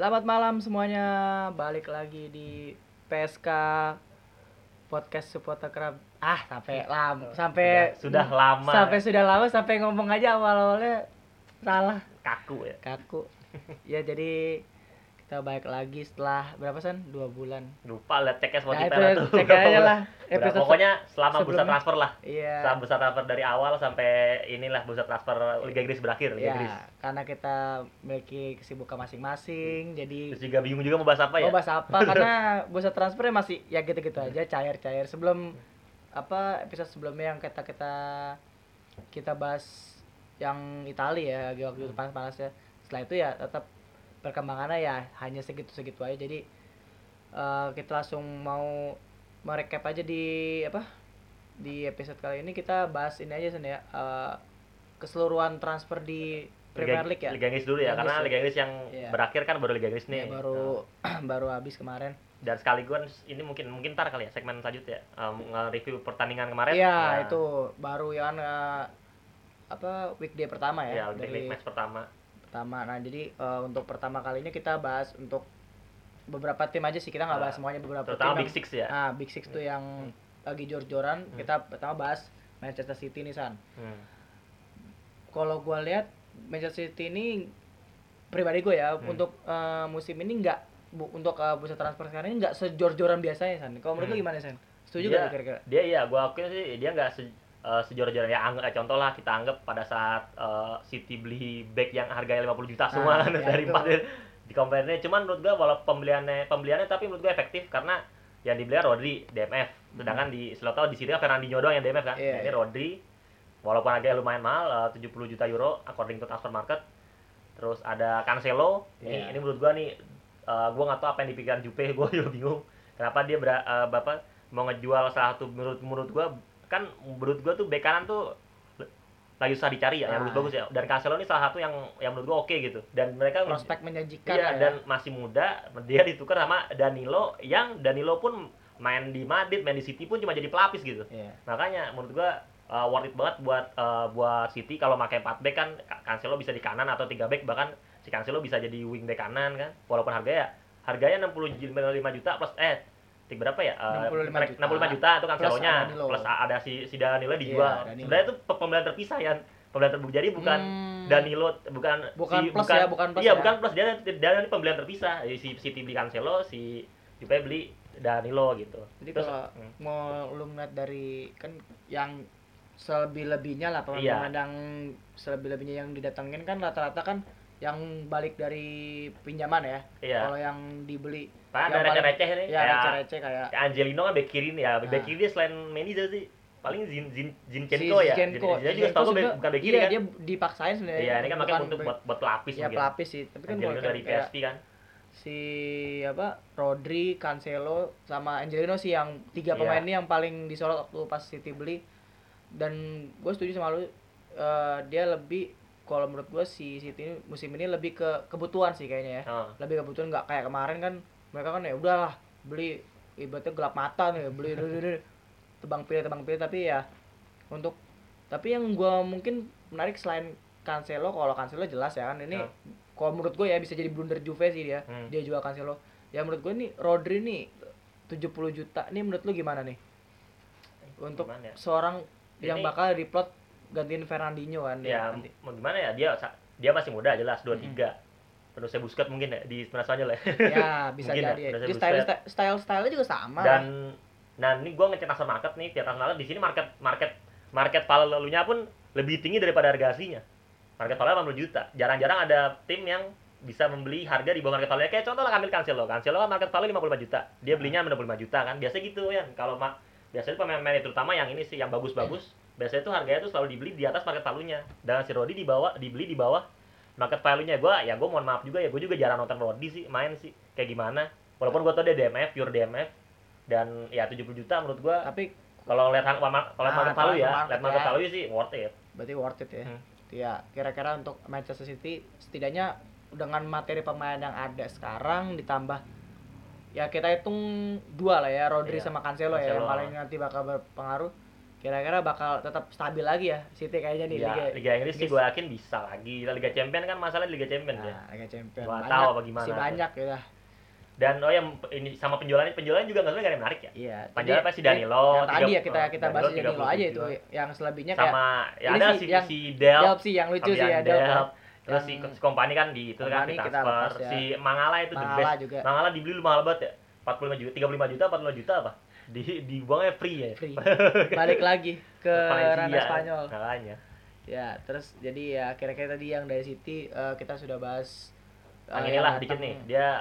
Selamat malam semuanya, balik lagi di PSK Podcast Supporter Club. Sudah lama. Sudah lama sampai ngomong aja awal-awalnya salah, Kaku ya. kaku. Ya jadi kita balik lagi setelah berapa San? 2 bulan. Lupa lihat ceknya Spotify itu lah tuh. cek aja lah. Pokoknya selama bursa sebelumnya. transfer lah. Iya. Selama bursa transfer dari awal sampai inilah bursa transfer Liga Inggris berakhir, Liga Inggris. Ya, karena kita memiliki kesibukan masing-masing, jadi Terus juga bingung juga mau bahas apa ya? mau bahas apa karena bursa transfernya masih ya gitu-gitu aja, cair-cair. Sebelum episode sebelumnya yang kita bahas yang Italia ya, waktu itu panas-panasnya. Setelah itu ya tetap perkembangannya ya hanya segitu-segitu aja. Jadi kita langsung mau merecap aja di episode kali ini. Kita bahas ini aja Sen ya, keseluruhan transfer di Premier League ya. Liga Inggris dulu ya, karena Liga Inggris yang berakhir kan baru Liga Inggris nih. Ya, baru habis kemarin. Dan sekaligus ini mungkin ntar kali ya segmen selanjutnya nge-review pertandingan kemarin. Iya, itu baru ya weekday pertama ya, dari match pertama. Nah, jadi untuk pertama kalinya kita bahas untuk beberapa tim aja sih, kita nggak bahas semuanya, beberapa terutama tim Big Six ya. Big Six tuh yang lagi jor-joran. Kita pertama bahas Manchester City nih San. Kalau gue lihat Manchester City ini, pribadi gue ya, untuk musim ini untuk bursa transfer sekarang ini nggak sejor-joran biasanya San. Kalau menurut lu gimana San? Setuju nggak kira-kira? Dia gue akuin sih dia nggak sejor-joran ya. Contoh lah, kita anggap pada saat City beli back yang harganya 50 juta semua dari 4 di compare-nya. Cuman menurut gue walau pembeliannya tapi menurut gue efektif karena yang dibeli Rodri DMF. Sedangkan di Selotau di sini Fernandinho doang yang DMF kan. Ini Rodri walaupun harganya lumayan mahal, 70 juta euro according to transfer market. Terus ada Cancelo. Ini menurut gue nih, gue nggak tahu apa yang dipikirkan Jupe, gue juga bingung. Kenapa dia mau ngejual salah satu, menurut gue tuh bek kanan tuh lagi susah dicari ya, yang bagus ya. Dan Cancelo ini salah satu yang menurut gue oke gitu. Dan mereka prospek menjanjikan ya. Dan masih muda, dia ditukar sama Danilo, yang Danilo pun main di Madrid, main di City pun cuma jadi pelapis gitu. Makanya menurut gue worth it banget buat City kalau pakai 4 back kan. Cancelo bisa di kanan atau 3 back, bahkan si Cancelo bisa jadi wing back kanan kan. Walaupun harganya 65 juta plus berapa ya? 65 juta itu Cancelonya, plus ada si Danilo dijual. Sebenarnya itu pembelian terpisah ya. Pembelian terpisah. Jadi bukan Danilo, bukan plus. Iya, bukan plus. Dia ini pembelian terpisah. Si City beli Cancelo, si Juve beli Danilo gitu. Jadi kalau mau lu ngeliat dari kan yang selebih-lebihnya lah, pemain yang selebih-lebihnya yang didatengin kan rata-rata kan yang balik dari pinjaman ya. Kalau yang dibeli ada receh-receh nih. Ya, receh-receh kayak Angelino kan bek kiri nih ya. Bek kiri dia selain Mendy sih paling Zinchenko ya. Dia juga setahu gue bukan bek kiri kan. Dia dipaksain sebenarnya. Iya, ini kan makanya untuk buat pelapis mungkin. Ya pelapis sih. Tapi kan Angelino dari PSV kan. Si Rodri, Cancelo sama Angelino sih yang 3 pemain ini yang paling disorot waktu pas City beli. Dan gue setuju sama lu, dia lebih, kalau menurut gue si City ini musim ini lebih ke kebutuhan sih kayaknya ya. Lebih kebutuhan, nggak kayak kemarin kan mereka kan ya udahlah beli ibaratnya gelap mata nih, beli tebang pilih tapi ya tapi yang gue mungkin menarik selain Cancelo, kalau Cancelo jelas ya kan ini kalau menurut gue ya bisa jadi blunder Juve sih dia jual Cancelo. Ya menurut gue nih Rodri nih 70 juta nih, menurut lu gimana nih untuk seorang yang bakal diplot gantiin Fernandinho kan ya? Mau gimana ya, dia masih muda jelas 23. Penerusnya Busquets mungkin ya di sebenarnya lah. Ya bisa jadi ya. Di style-nya juga sama. Dan ini gue ngecek transfer market nih, tiap transfer market di sini market value-nya pun lebih tinggi daripada harga aslinya. Market value 80 juta. Jarang-jarang ada tim yang bisa membeli harga di bawah market value. Kayak contoh lah ambil Cancelo kan market value 55 juta. Dia belinya 65 juta kan. Biasanya gitu ya. Kalau biasanya pemain-pemain terutama yang ini sih yang bagus-bagus, biasanya itu harganya tuh selalu dibeli di atas market value-nya. Dan si Rodri dibeli di bawah market value-nya. Gue mohon maaf juga ya, gue juga jarang nonton Rodri sih main sih kayak gimana. Walaupun gue tau dia DMF, pure DMF, dan ya 70 juta menurut gue. Tapi kalau lihat market value ya, lihat market value sih worth it. Berarti worth it ya. Ya kira-kira untuk Manchester City setidaknya dengan materi pemain yang ada sekarang ditambah ya kita hitung 2 lah ya, Rodri sama Cancelo ya, yang paling nanti bakal berpengaruh. kira-kira bakal tetap stabil lagi ya City kayaknya nih Ya, Liga Inggris sih gue yakin bisa lagi. Liga Champion kan masalah Liga Champion ya. Nah, Liga Champion Gua banyak, tahu apa gimana masih tuh. banyak ya. Dan oh ya ini sama penjualannya juga nggak ada yang menarik ya. Iya. Penjualan pasti Danilo. Yang tadi ya kita bahas Danilo Danilo aja 37. itu, yang selebihnya kayak Sama ya ini ada sih, si yang si Delp. Delp sih yang lucu sih ya Delp. Ya. Terus si Yang Kompany kan di itu kan Kompany di kita transfer. lepas ya. Si Mangala itu the Mangala best. juga. Mangala dibeli lu mahal banget ya. 45 juta, 35 juta, 45 juta apa? Dibuangnya free ya. Free. Balik lagi ke ranah Spanyol. Makanya. Ya, terus jadi ya kira-kira tadi yang dari City kita sudah bahas. Inilah dikit nih.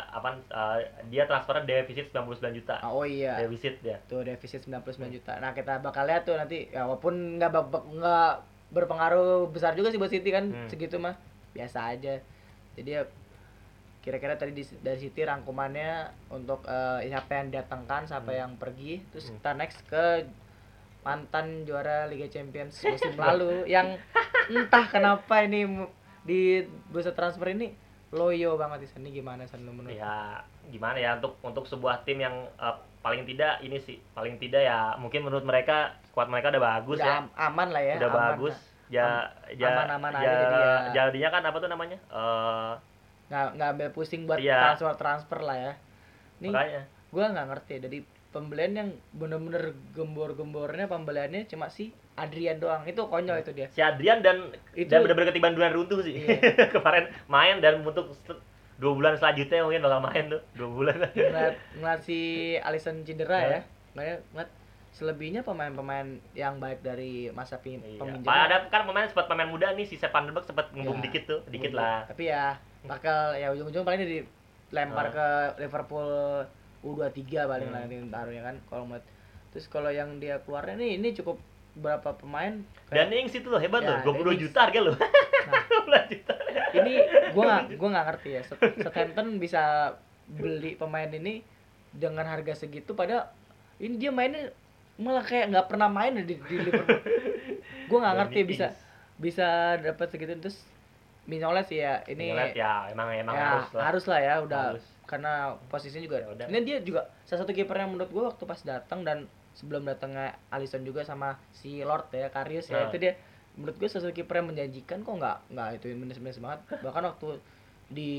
Dia transfernya defisit 99 juta. Oh iya. Defisit dia. Tuh defisit 99 juta. Nah, kita bakal lihat tuh nanti ya walaupun nggak berpengaruh besar juga sih buat City kan segitu mah. Biasa aja. Jadi ya kira-kira tadi dari City rangkumannya untuk siapa yang datangkan, siapa yang pergi, terus kita next ke mantan juara Liga Champions musim lalu yang entah kenapa ini di bursa transfer ini loyo banget di sana. Gimana San lu menurut? Ya gimana ya untuk sebuah tim yang paling tidak ya mungkin menurut mereka skuad mereka udah bagus udah ya. Aman lah ya. Udah aman, bagus. Aman-aman aja jadi ya. Jadinya kan apa tuh namanya? Nggak ambil pusing buat iya. transfer lah ya. Nih, makanya gue nggak ngerti dari pembelian yang bener-bener gembor-gembornya pembeliannya cuma si Adrian doang. Itu konyol itu dia. Si Adrian dan bener-bener ketiban duluan runtuh sih. Iya. Kemarin main dan untuk 2 bulan selanjutnya mungkin bakal main tuh 2 bulan. ngeliat si Alisson cedera ya. Ngeliat selebihnya pemain-pemain yang baik dari masa peminjaman. Ada kan sempat pemain muda nih si Van der Beek sempat ngebum dikit tuh, dikit lah. Tapi ya bakal ya ujung-ujung paling dilempar ke Liverpool U23 paling lah nanti taruhnya kan kalau buat. Terus kalau yang dia keluarnya nih ini cukup berapa pemain dan Ings itu loh hebat ya, loh 22 juta harga loh. Nah, 12 juta. Ini gua nggak ngerti ya. Southampton bisa beli pemain ini dengan harga segitu padahal ini dia mainnya malah kayak nggak pernah main di Liverpool. Gua nggak ngerti bisa dapat segitu. Terus Mignolet sih ya ini Mignolet ya emang ya, harus lah ya udah harus. Karena posisinya juga ya, ini dia juga salah satu kiper yang menurut gua waktu pas datang dan sebelum datangnya Alisson juga sama si Lord ya Karius ya itu dia menurut gua salah satu kiper yang menjanjikan kok nggak itu minus banget. Bahkan waktu di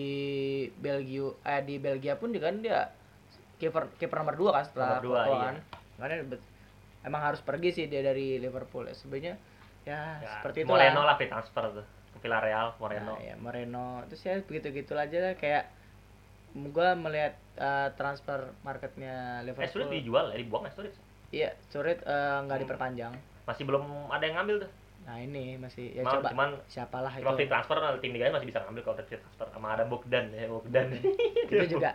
Belgia pun dia kan dia kiper nomor 2 kan setelah Courtois kan. Makanya emang harus pergi sih dia dari Liverpool ya. Sebenarnya ya seperti itu Moreno lah transfer tuh ke Villarreal Moreno. Nah, ya Moreno terus ya begitu aja lah kayak gua melihat transfer marketnya Liverpool. Sturridge dijual ya dibuang Sturridge. Iya, Sturridge nggak diperpanjang. Masih belum ada yang ngambil tuh. Nah ini masih ya cuman siapalah itu. Free transfer tim Liga masih bisa ngambil kalau free transfer sama ada Bogdan. itu juga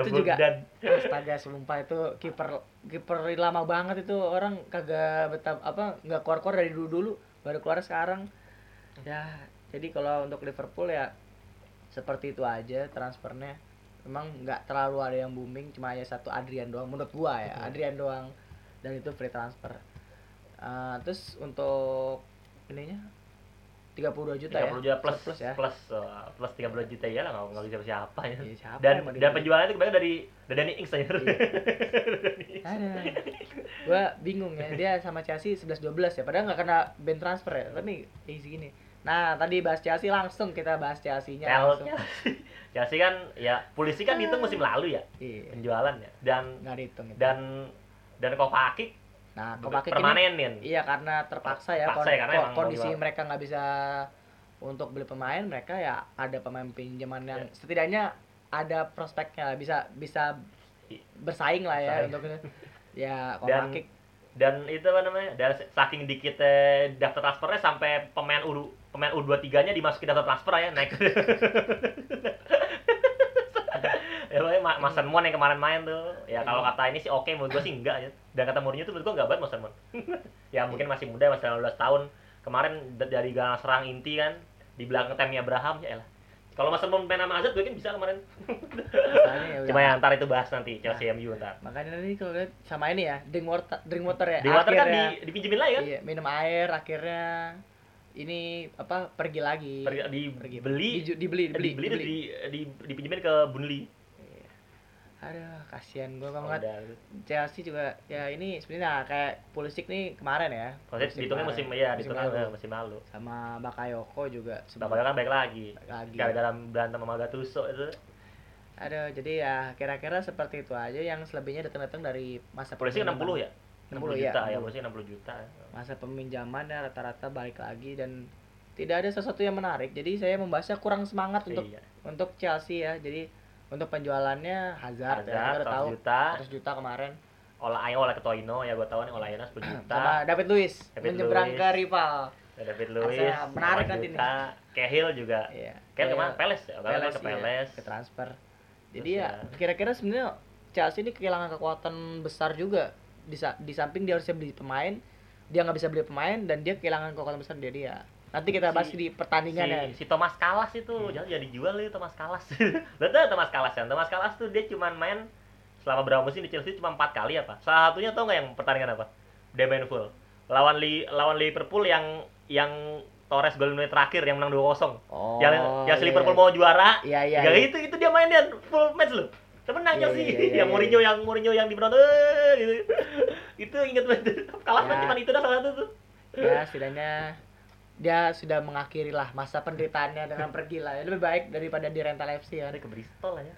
astaga sumpah itu kiper lama banget itu orang kagak betah nggak keluar dari dulu baru keluar sekarang. Ya, jadi kalau untuk Liverpool ya seperti itu aja transfernya. Memang nggak terlalu ada yang booming, cuma hanya satu Adrian doang menurut gua ya. Adrian doang dan itu free transfer. Terus untuk ininya 32 juta 30 juta plus ya. Plus 32 juta ya lah enggak bisa siapa ya. Siapa dan penjualannya itu kebanyakan dari Danny Ings aja. Ada. Gua bingung ya, dia sama Chelsea 11-12 ya. Padahal enggak kena ban transfer ya, tapi segini. Nah, tadi bahas Chelsea langsung kita bahas Chelsea-nya langsung. Chelsea kan ya polisi kan dihitung musim lalu ya. Penjualannya dan enggak dihitung itu. Dan Kovacic permanenin. Iya karena terpaksa ya kondisi mereka nggak bisa untuk beli pemain, mereka ya ada pemain pinjaman yang setidaknya ada prospeknya bisa bersaing lah ya untuk ya Kovacic. Dan itu apa namanya? Dan saking dikitnya daftar transfernya sampai pemain U23-nya dimasukin daftar transfer ya naik. Ya Mason Mount yang kemarin main tuh ya kalau kata ini sih oke menurut gue sih enggak ya dan kata Mourinho tuh menurut gue enggak banget Mason Mount. Ya mungkin masih muda masih 18 tahun kemarin dari gelandang serang inti kan di belakang Tammy Abraham ya elah kalau Mason Mount main sama Hazard mungkin bisa kemarin. Cuma ya ntar itu bahas nanti Chelsea MU ntar makanya nanti kalau lihat sama ini ya Drinkwater ya Drinkwater kan dipinjemin lagi kan iya, minum air akhirnya ini pergi lagi dibeli dipinjemin ke Burnley. Aduh, kasihan gue Oh, banget. udah. Chelsea juga ya ini sebenarnya kayak Pulisic nih kemarin ya. Maksudnya Pulisic dihitungnya kemarin, dihitungnya lalu. musim lalu. Sama Bakayoko juga Bapaknya kan baik lagi. lagi. Gara-gara berantem sama Gattuso itu. Aduh, jadi ya kira-kira seperti itu aja, yang selebihnya datang-datang dari masa Polisi 60 ya? 60 juta ya, ya, 60. polisi 60 juta. Masa peminjamannya rata-rata balik lagi dan tidak ada sesuatu yang menarik. Jadi saya membahasnya kurang semangat Iya. untuk Chelsea ya. Jadi untuk penjualannya Hazard ya, kita udah 100 tahu juta. 100 juta kemarin. Olah ke Toino ya, gue tahu nih Olayana 10 juta. Sama David Luiz menyeberang Luiz. ke rival. David Luiz. Arsenal. Menarik 8 nanti juta. Cahill juga. Iya. Cahill kemana? Peles ya? Kalau ke iya, Peles. ke transfer. Jadi Terus ya kira-kira sebenarnya Chelsea ini kehilangan kekuatan besar juga. Di samping dia harusnya beli pemain, dia nggak bisa beli pemain dan dia kehilangan kekuatan besar dia. Nanti kita bahas di pertandingan ya. Si Thomas Kalas itu jangan jadi jual itu Thomas Kalas. Lo tau Thomas Kalas kan? Thomas Kalas tuh dia cuma main selama berapa musim di Chelsea cuma 4 kali apa? Salah satunya tau nggak yang pertandingan apa? Dia main full. Lawan Liverpool yang Torres gol menit terakhir yang menang 2-0. Oh, yang si Liverpool mau juara. Iya. Itu dia mainnya full match loh. Menang Chelsea. Yang Mourinho yang di penonton gitu. Itu inget banget. Kalas Ya. cuma itu dah salah satu tuh. Ya, setidaknya dia sudah mengakhiri lah masa penderitaannya dengan pergi lah. Lebih baik daripada di rental FC ya. Ke Bristol aja.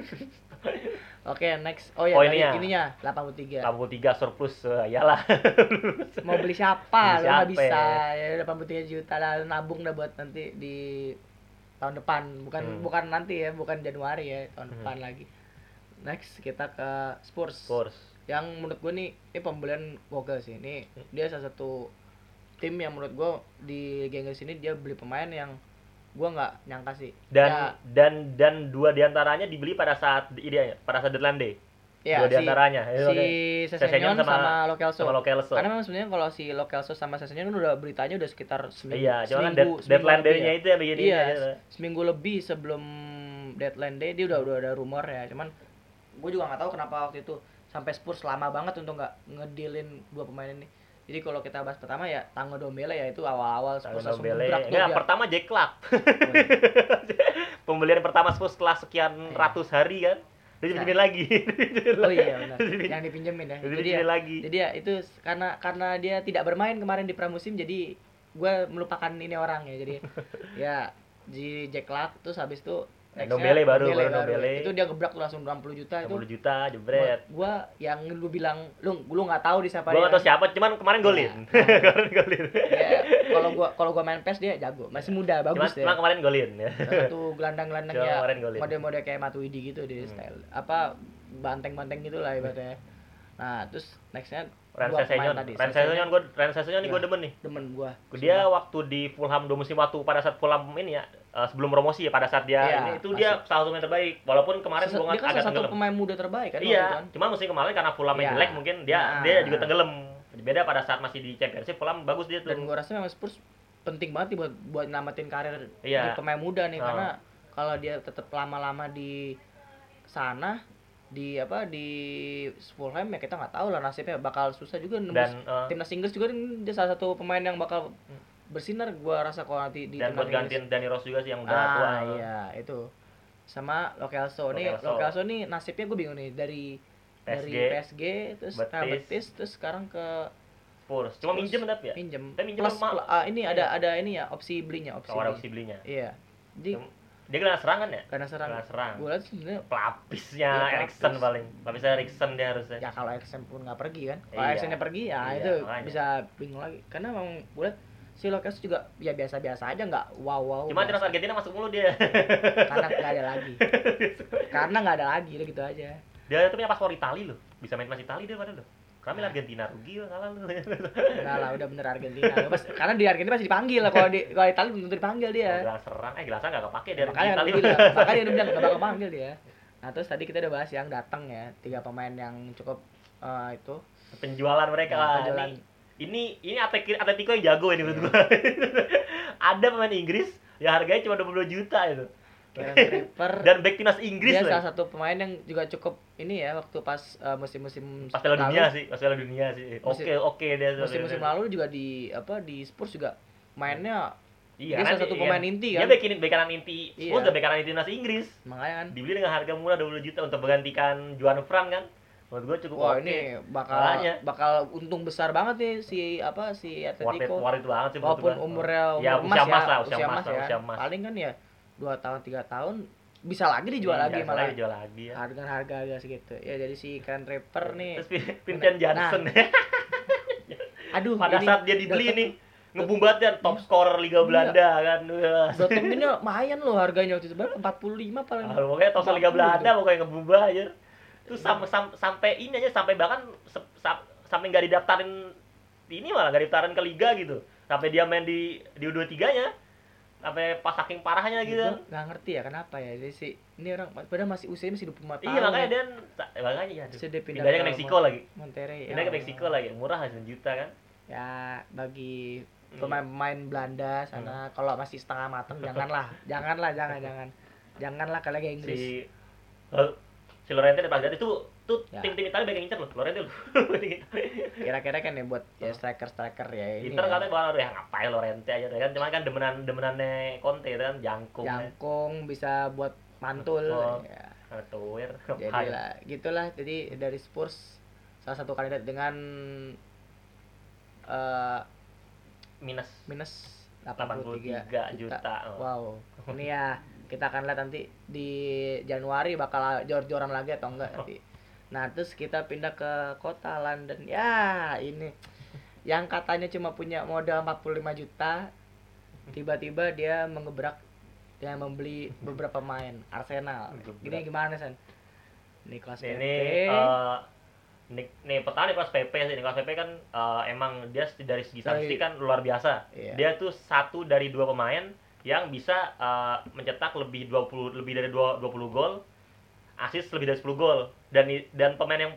Oke, next. Oh ya, ininya 83. 83 surplus iyalah. Mau beli siapa? Beli Lo nggak siapa bisa. Ya 83 juta lah, nabung dah buat nanti di tahun depan. Bukan nanti ya, bukan Januari ya, tahun depan lagi. Next kita ke Spurs. Yang menurut gue nih, ini pembelian gokil sih. Ini dia salah satu tim yang menurut gue di Liga Inggris ini dia beli pemain yang gue nggak nyangka sih. Dan dua diantaranya dibeli pada saat deadline day. Ya, dua diantaranya si Sessegnon sama Lo Celso. Karena memang sebenarnya kalau si Lo Celso sama Sessegnon udah beritanya udah sekitar seminggu. Iya, cuma kan deadline day-nya itu yang bikin ini aja. Seminggu lebih sebelum deadline day dia udah ada rumor ya. Cuman gue juga nggak tahu kenapa waktu itu sampai Spurs lama banget untuk nggak ngedealin dua pemain ini. Jadi kalau kita bahas pertama ya Tanguy Ndombele ya, itu awal-awal Spurs langsung gebrak tuh dia. Pertama Jack Clark. Pembelian pertama Spurs setelah sekian ratus hari kan. Dia dipinjemin lagi. Oh iya benar. Yang dipinjemin ya. Jadi ya itu karena dia tidak bermain kemarin di pramusim, jadi gue melupakan ini orang ya. Jadi ya di Jack Clark terus habis itu Ndombele baru Ndombele. Itu dia gebrak tuh langsung 60 juta itu. 60 juta jebret. Gua yang lu bilang lu enggak tahu di siapa dia. Gua enggak tahu siapa, cuman kemarin golin. Ya, kalau gua main PES dia jago, masih muda, bagus ya. Cuma kemarin golin ya. Satu gelandang-gelandangnya mode-mode kayak Matuidi gitu di style. Apa banteng-banteng gitu lah ibaratnya. Nah, terus nextnya Sessegnon nih gue demen nih. Demen gua. Dia waktu di Fulham 2 musim waktu pada saat Fulham ini ya, sebelum promosi ya, pada saat dia ini itu dia salah satu yang terbaik. Walaupun kemarin dia kan salah satu pemain muda terbaik kan. Iya, cuma musim kemarin karena Fulham jelek mungkin dia juga tenggelam. Beda pada saat masih di Championship Fulham bagus dia tuh. Dan gua rasa memang Spurs penting banget buat namatin karir di pemain muda nih, karena kalau dia tetap lama-lama di sana di Fulham ya kita nggak tahu lah nasibnya, bakal susah juga nembus timnas Inggris juga. Dia salah satu pemain yang bakal bersinar gua rasa kalau nanti di dan buat gantiin Danny Rose juga sih yang udah tua. Iya itu sama Lo Celso nih nasibnya gue bingung nih dari PSG terus Betis terus sekarang ke Spurs. Cuma minjem tapi ya. Minjem. Plus ini ada ini ya opsi belinya. Iya. Jadi dia gelandang serangan ya? Gelandang serang. Gue lihat sebenarnya pelapisnya Eriksen paling. Lapisnya Eriksen dia harusnya. Ya kalau Eriksen pun nggak pergi kan. Kalau Eriksennya pergi ya itu bisa bingung lagi. Karena memang gue lihat si Lucas juga ya biasa-biasa aja, nggak wow. Cuma timnas Argentina masuk mulu dia. Karena nggak ada lagi. Udah gitu aja. Dia itu punya paspor Itali loh. Bisa main timnas Itali dia padahal loh. Kami Argentina rugi lah, salah lu. Enggak lah, udah bener Argentina. Karena di Argentina masih dipanggil lah, kalau Italia belum tentu dipanggil dia. Gelasnya enggak kepake dia di Italia. Makanya dia bilang enggak bakal panggil dia. Nah, terus tadi kita udah bahas yang datang ya, 3 pemain yang cukup itu penjualan mereka lah. Ini Atletico yang jago ini menurut gua. Ada pemain Inggris yang harganya cuma 20 juta itu. Dan back timnas Inggris dia salah satu pemain yang juga cukup ini ya waktu pas musim-musim Piala Dunia sih. Oke dia. Musim lalu juga di Spurs juga mainnya Iya, Dia salah satu pemain inti kan. Dia bek kanan inti. Iya. Spurs udah bek kanan inti timnas Inggris. Makanya kan. Dibeli dengan harga murah 20 juta untuk menggantikan Juan Fran kan. Menurut gue cukup Wah, oke. ini Makanya. bakal untung besar banget nih si Atletico. Worth it banget sih Walaupun umurnya umur usia emas emas lah, usia emas ya. usia emas. Paling kan ya 2 tahun 3 tahun bisa lagi dijual lagi malah. Dijual lagi ya. Harga segitu. Ya jadi si Karen Tripper nih. Terus Vincent Janssen. Aduh, pada saat dia dibeli nih ngebumbat ya top scorer Liga Belanda kan. Dortmund ini lumayan loh harganya waktu itu berapa? 45 paling. Pokoknya top scorer Liga Belanda pokoknya ngebumbat aja. Terus sampai ini aja sampai bahkan sampai nggak didaftarin ini malah nggak didaftarin ke liga gitu. Sampai dia main di U23-nya. Sampai pas saking parahnya gitu. Nggak ngerti ya kenapa ya. Jadi si ini orang padahal masih usianya masih 25 tahun. Iya makanya dia makanya ya. Pindahnya ke Meksiko lagi. Monterrey. Pindah ke Meksiko lagi. Murah 1 juta kan. Ya bagi pemain Belanda sana kalau masih setengah mateng janganlah kalian ke Inggris. Si Llorente pas itu tim Italia banyak ngincer loh Llorente loh. Kira-kira kan ya buat ya striker ya ini. Inter katanya baru ya ngapain Llorente aja kan cuma kan demenannya Conte kan jangkung bisa buat mantul ya. Tuir. Jadi lah gitulah jadi dari Spurs salah satu kandidat dengan minus 83 juta. Wow. Ini ya kita akan lihat nanti di Januari bakal jor-joran lagi atau enggak nanti. Nah, terus kita pindah ke kota London. Ya, ini yang katanya cuma punya modal 45 juta tiba-tiba dia mengebrak dia membeli beberapa pemain Arsenal. Ini gimana, San? Nicolas Pepe. Nih pertama Nicolas Pepe sih. Nicolas Pepe kan emang dia dari segi statistik kan luar biasa. Iya. Dia tuh satu dari 2 pemain yang bisa mencetak lebih dari 20 gol, assist lebih dari 10 gol. Dan pemain yang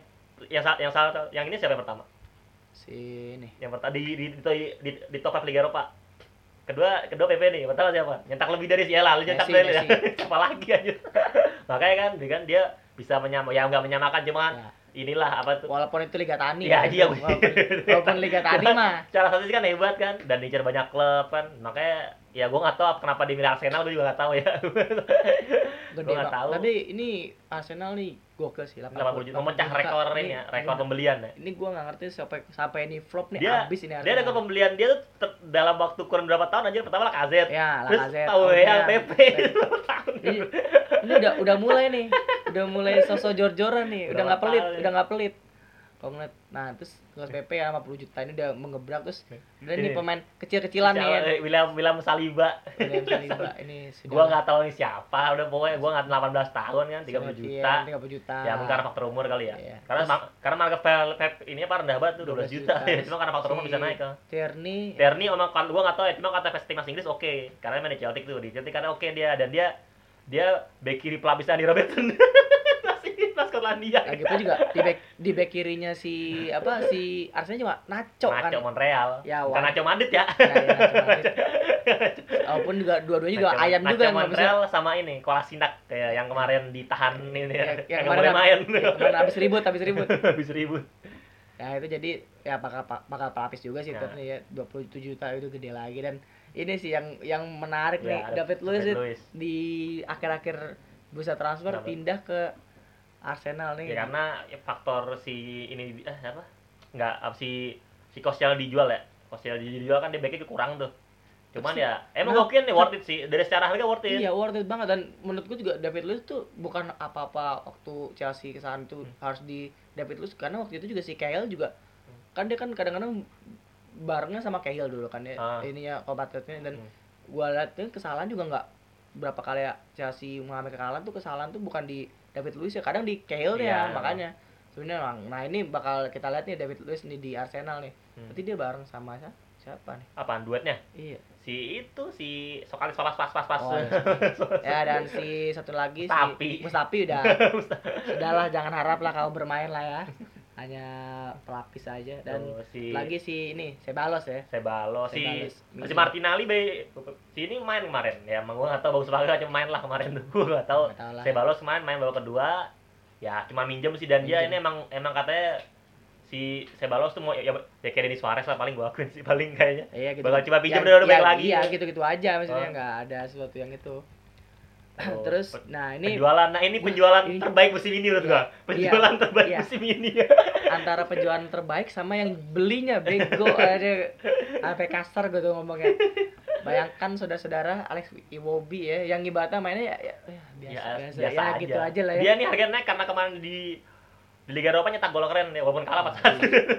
ini siapa yang pertama? Si ini. Yang pertama di top 5 Liga Eropa. Kedua Pepe nih, pertama siapa? Nyetak lebih dari Siela, lu nyetak dari ya. Siapa lagi aja. Makanya kan dia bisa nggak menyamakan cuma ya. Inilah apa tuh? Walaupun itu Liga Tani. Ya, iya. Walaupun Liga Tani mah. Cara satu kan hebat kan dan diincar banyak klub kan. Makanya ya gue nggak tahu kenapa dia milih Arsenal, gue juga nggak tahu ya. Gue nggak tahu. Tapi ini Arsenal nih gokil sih. 80 juta memecah rekor ini ya, rekor pembelian ya. Ini gue nggak ngerti sampai ini flop nih habis ini Arsenal. Dia rekor pembelian dia tuh dalam waktu kurang berapa tahun aja. Pertama Lacazette. Ya, Lacazette. Terus tahu ya Pepe. Ini udah mulai nih. Udah mulai sosok jor-joran nih. Udah nggak pelit. Kalau ngeliat, nah terus Nicolas Pepe ya 50 juta ini udah mengebrak terus dan ini pemain kecil-kecilan nih ya. William Saliba ini sudah gua nggak tahu ini siapa, udah pokoknya gua nggak 18 tahun kan 30 juta. 30 juta. Ya mungkin karena faktor umur kali ya. Iya. Karena market value ini apa rendah banget tuh 12 juta. Ya, cuma karena faktor umur bisa naik kan. Tierney omong gua nggak tahu ya, cuma kata timnas Inggris oke. Karena main di Celtic tuh, di Celtic karena oke dia dan dia bek kiri pelapisnya di Robertson. Pas Skotlandia. Lagi pun juga di bek kirinya si Arsenal cuma Nacho kan. Nacho Montreal. Ya, bukan Nacho Madrid ya. Nacho Madrid. Walaupun juga dua-duanya juga ayam Nacho juga Montreal sama ini Kolasinac kayak yang kemarin ditahan ini yang kemarin main. Kemarin habis ribut. Habis ribut. Ya itu jadi ya bakal pelapis juga sih nih ya 27 juta itu gede lagi dan ini sih yang menarik nih David Luiz di akhir-akhir bursa transfer pindah ke Arsenal nih. Ya karena faktor si ini si Koscielny dijual ya. Koscielny dijual kan dia backnya kurang tuh. Cuman ya emang oke nih worth it sih. Dari secara harga worth it. Iya, worth it banget dan menurutku juga David Luiz tuh bukan apa-apa waktu Chelsea kesana itu harus di David Luiz karena waktu itu juga si Cahill juga kan dia kan kadang-kadang barengnya sama Cahill dulu kan ya. Ininya kompetitifnya dan gua lihat tuh kesalahan juga enggak berapa kali ya Chelsea mengalami kekalahan tuh kesalahan tuh bukan di David Luiz ya kadang di Cahill ya makanya sebenarnya nah ini bakal kita lihat nih David Luiz nih di Arsenal nih nanti dia bareng sama siapa nih apaan duetnya iya si Sokalis pas ya dan si satu lagi Mustafi sudahlah jangan harap lah kau bermain lah ya hanya pelapis aja dan lagi si ini Ceballos si Martinelli si ini main kemarin ya emang gue nggak tahu bagus banget cuma main lah kemarin tuh gue nggak tahu Ceballos main babak kedua ya cuma minjem sih dan dia ini emang katanya si Ceballos tuh mau ya kayak Denis Suarez lah paling gua akuin sih paling kayaknya. Iya gitu. Bakal cuma pinjam Ya, udah balik lagi. Iya, gitu-gitu aja maksudnya nggak ada sesuatu yang itu. Terus nah ini penjualan terbaik musim ini menurut gua. Penjualan terbaik iya. musim ini. Antara penjualan terbaik sama yang belinya bego ada sampai kasar gitu ngomongnya. Bayangkan saudara-saudara Alex Iwobi ya yang ibaratnya mainnya ya biasa ya gitu aja lah ya. Dia nih harganya naik karena kemarin di Liga Eropa nyetak gol keren ya walaupun kalah 4-1.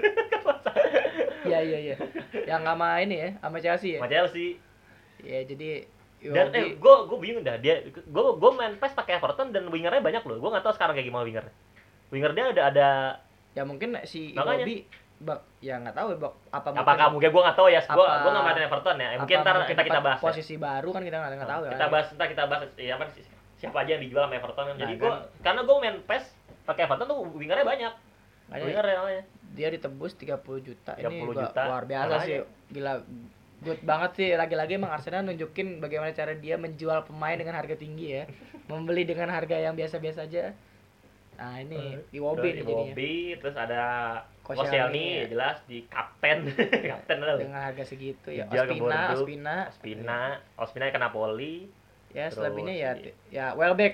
Iya. Yang sama ini ya, sama Chelsea ya. Sama Chelsea. Ya jadi dan gue bingung dah dia gue main PES pakai Everton dan wingernya banyak loh. Gue nggak tahu sekarang kayak gimana wingernya. Winger dia ada ya mungkin si Iwobi ya nggak tahu ya apakah mungkin gue nggak tahu ya gue nggak main Everton ya mungkin ntar kita bahas posisi baru kan kita nggak tahu ya kita bahas ya apa siapa aja yang dijual sama Everton kan. Jadi gue karena gue main PES pakai Everton tuh wingernya banyak wingernya namanya dia ditebus 30 juta 30 ini juta. Luar biasa sih gila good banget sih lagi-lagi emang Arsenal nunjukin bagaimana cara dia menjual pemain dengan harga tinggi ya membeli dengan harga yang biasa-biasa aja. Nah ini Iwobi nih jadinya. Terus ada Koscielny jelas di kapten dengan harga segitu ya. Ospina ke Napoli. Ya selebihnya ya Welbeck,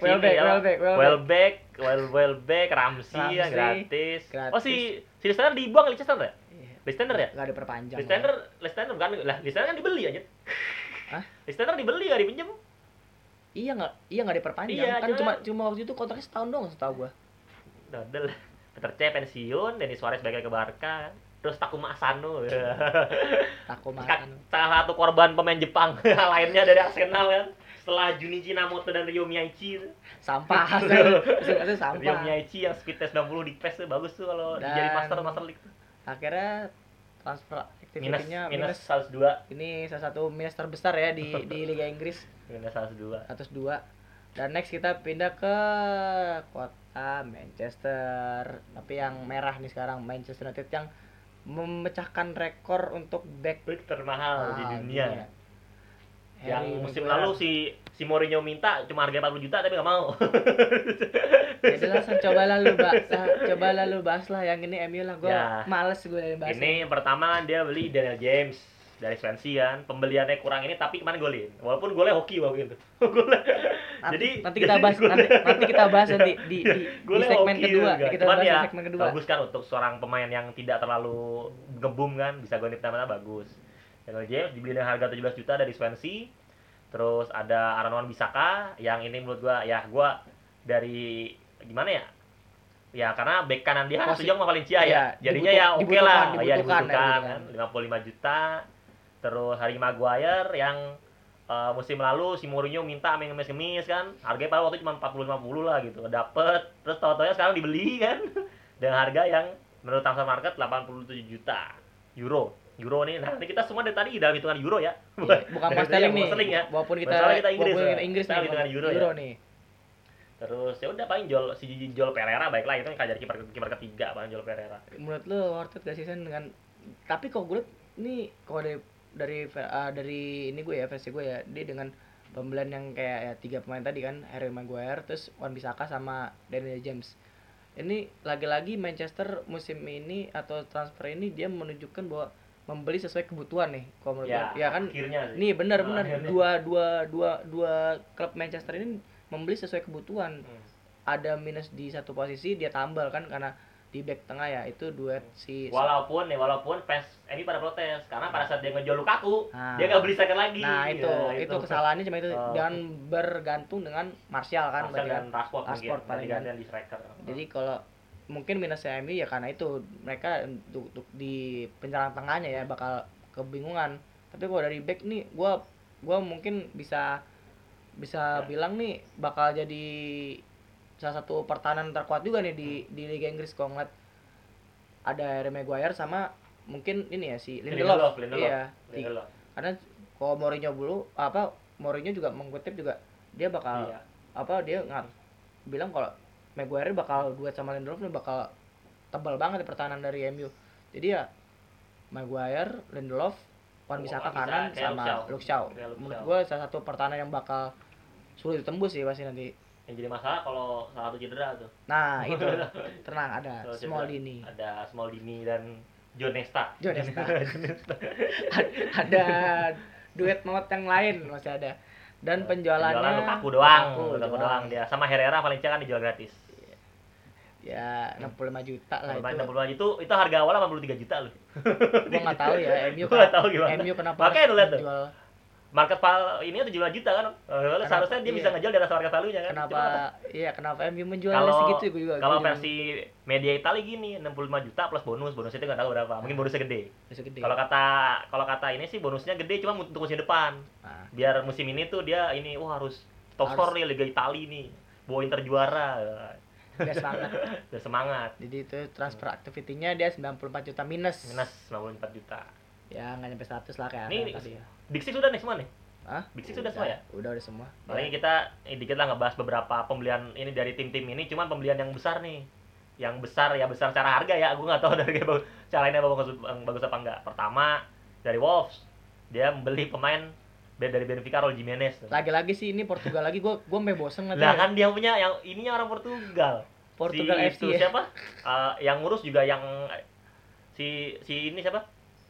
Ramsey yang gratis. Oh si Leicester dibuang Leicester ya? Leicester ya? Enggak ada perpanjang. Leicester bukan lah, Leicester kan dibeli aja. Hah? Leicester dibeli enggak dipinjam. Iya enggak diperpanjang. Kan cuma waktu itu kontraknya setahun doang setahu gua. Dodel. Peter Cech pensiun, Denis Suarez balik ke Barca, terus Takuma Asano. Salah satu korban pemain Jepang lainnya dari Arsenal kan. Setelah Junichi Namoto dan Ryo Miyaichi. Sampah. Sampah. Ryo Miyaichi yang speed test 90 di PES tuh bagus tuh kalau jadi Master League tuh. Akhirnya transfer activity-nya minus 102. Ini salah satu minus terbesar ya di Liga Inggris. Minus 102. Dan next kita pindah ke kota Manchester. Tapi yang merah nih sekarang Manchester United yang memecahkan rekor untuk back termahal di dunia. Yang musim lalu si Mourinho minta cuma harga 40 juta tapi nggak mau. Ya jelas coba lalu bahas lah yang ini MU lah males gue bahas. Ini pertama dia beli Daniel James dari Swansea kan, pembeliannya kurang ini tapi kemarin golin. Walaupun golnya hoki waktu itu. Nanti kita bahas di segmen kedua. Segmen kedua. Bagus kan untuk seorang pemain yang tidak terlalu ngebum kan, bisa golin pertama bagus. Daniel James dibeli dengan harga 17 juta dari Swansea. Terus ada Aaron Wan-Bissaka yang ini menurut gua dari gimana ya? Ya karena bek kanan dia sejauh sama Valencia ya. Jadinya ya oke lah. Ya dibutuhkan kan. 55 juta. Terus Harry Maguire yang musim lalu si Mourinho minta ngemis-ngemis kan. Harganya pada waktu cuma 40-50 lah gitu. Dapet. Terus tahu-taunya sekarang dibeli kan. Dengan harga yang menurut transfer market 87 juta euro nih. Nah, ini kita semua dari tadi dalam hitungan euro ya. Bukan Mas Sterling nih. Ya. Walaupun kita Inggris nih hitungan euro nih. Terus ya udah paling Joel Pereira baiklah itu yang jadi kiper ketiga paling Joel Pereira. Menurut lu worth it gak sih dengan tapi kok gue nih kalau dari ini gue ya versi gue ya dia dengan pembelian yang kayak ya 3 pemain tadi kan Harry Maguire terus Wan-Bissaka sama Daniel James. Ini lagi-lagi Manchester musim ini atau transfer ini dia menunjukkan bahwa membeli sesuai kebutuhan nih kalau menurut gue. Ya kan nih benar dua klub Manchester ini membeli sesuai kebutuhan. Ada minus di satu posisi dia tambal kan karena di back tengah ya itu duet si walaupun fans ini pada protes karena pada saat dia ngejual Lukaku dia nggak beli striker lagi. Nah itu kesalahannya cuma itu dan bergantung dengan Martial kan dan Rashford paling gantian di striker. Jadi kalau mungkin minusnya MU ya karena itu mereka untuk di penyerang tengahnya ya bakal kebingungan. Tapi kalau dari back nih gua mungkin bisa bilang nih bakal jadi salah satu pertahanan terkuat juga nih di Liga Inggris kalau ngeliat ada Harry Maguire sama mungkin ini ya si Lindelof. Iya. Karena kalau Mourinho juga mengutip juga dia bakal dia bilang kalau Maguire bakal duet sama Lindelof nih bakal tebal banget di pertahanan dari MU. Jadi ya Maguire, Lindelof, Wan-Bissaka kanan sama Luke Shaw. Menurut gue salah satu pertahanan yang bakal sulit ditembus sih pasti nanti. Yang jadi masalah kalau salah satu cedera tuh. Nah, itu. Tenang, ada Kalau Small cedera, Dini. ada Small Dini dan John Nesta. John Nesta. Ada duet maut yang lain masih ada. Dan penjualannya Lukaku doang, Lukaku doang dia. Sama Herrera Valencia kan dijual gratis. Ya 65 juta lah itu. 65 itu harga awal 83 juta loh. Gua nggak tahu ya MU. Gua nggak tahu gimana. MU kenapa Makanya lu lihat tuh. jual Market value ini 75 juta kan. Seharusnya dia bisa ngejual di atas market value-nya kan. Kenapa MU menjualnya segitu gue juga. Kalau versi media Italia gini 65 juta plus bonus. Bonusnya itu nggak tahu berapa. Mungkin bonusnya gede. Kalau kata ini sih bonusnya gede cuma untuk musim depan. Biar musim ini tuh dia ini harus top score nih Liga Italia nih. Bawa Inter juara. Udah semangat. Jadi itu transfer activity-nya dia 94 juta minus 94 juta. Ya nggak nyampe 100 lah kayak ini tadi ya. Big Six sudah nih semua nih? Hah? Big Six sudah semua ya? Udah semua. Paling kita dikit lah ngebahas beberapa pembelian ini dari tim-tim ini, cuman pembelian yang besar nih. Yang besar ya besar secara harga ya, gue nggak tahu dari cara lainnya bagus apa enggak. Pertama dari Wolves, dia membeli pemain dari Benfica Raul Jimenez. Lagi-lagi sih ini Portugal lagi, gue sampai bosen lah kan dia punya yang ininya orang Portugal FC itu ya? Siapa yang ngurus juga yang si ini siapa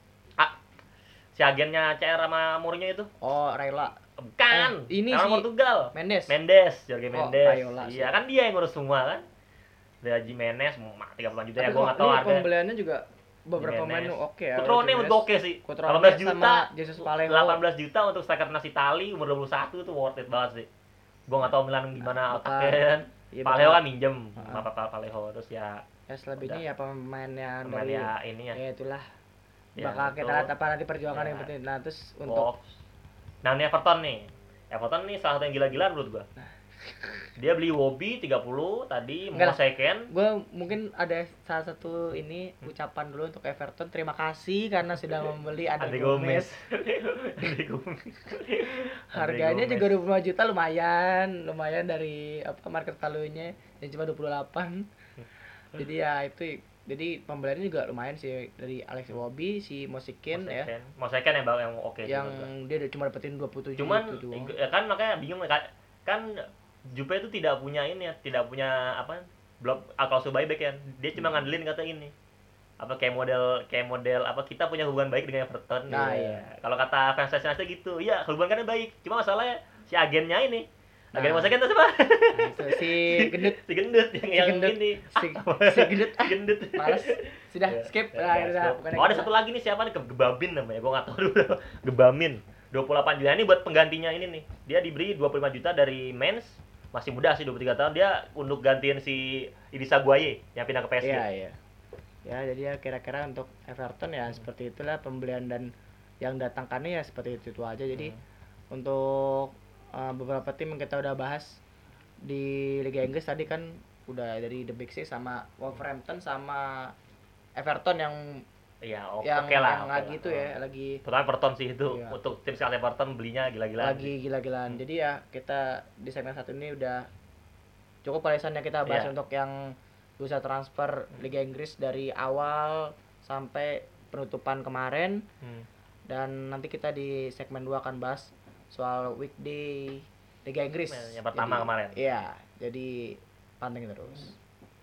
si agennya CR sama Mourinho itu Raiola bukan ini orang si Portugal Jorge Mendes Raiola iya kan dia yang ngurus semua kan dari Jimenez 30 juta ya gue nggak tahu harga pembeliannya juga beberapa pemain oke ya. Coutinho menurut oke sih. 18 juta. Jesus Paleo. 18 juta untuk striker timnas Itali umur 21 itu worth it banget sih. Gua enggak tahu Milan gimana otaknya kan. Iya, Paleo kan minjem sama Paleo terus ya selebihnya ya pemainnya dari ini ya. Ya itulah. Bakal kita lihat apa nanti perjuangan yang penting. Nah, terus untuk ini Everton nih salah satu yang gila-gilaan menurut gua. Dia beli Wobby 30 tadi mau second. Gue mungkin ada salah satu ini ucapan dulu untuk Everton, terima kasih karena sudah membeli Andre Gomez. Harganya juga 25 juta lumayan dari market value-nya yang cuma 28. Jadi ya itu pembeliannya juga lumayan sih dari Alex Iwobi, si Mosekin ya. Mosekin yang oke yang dia cuma dapetin 27 cuman ya kan makanya bingung kan Jupe itu tidak punya klausul buyback ya. Dia cuma ngandelin kata ini. Kayak model kita punya hubungan baik dengan Everton. Nah, iya. Kalau kata fans Chelsea gitu, ya hubungannya baik. Cuma masalahnya si agennya ini. Agen Mosekin itu siapa? Si gendut yang ini. Si gendut. Males. Sudah skip. Ada satu lagi nih siapa nih? Gebamin namanya. Gua enggak tahu dulu. Gebamin. 28 juta ini buat penggantinya ini nih. Dia diberi 25 juta dari Mainz. Masih muda sih 23 tahun dia untuk gantiin si Idrissa Gueye yang pindah ke PSG. Iya. Ya jadi ya kira-kira untuk Everton ya seperti itulah pembelian dan yang datangkannya ya seperti itu aja. Jadi untuk beberapa tim yang kita udah bahas di Liga Inggris tadi kan udah dari The Big Six sama Wolverhampton sama Everton yang oke lah. Lagi itu ya, lagi pertama Everton sih itu. Iya. Untuk tim sekali Everton belinya gila-gilaan. Gila-gilaan. Jadi ya kita di segmen 1 ini udah cukup barisannya kita bahas untuk yang bursa transfer Liga Inggris dari awal sampai penutupan kemarin. Dan nanti kita di segmen 2 akan bahas soal weekday Liga Inggris. Yang pertama kemarin. Iya, jadi pantengin terus.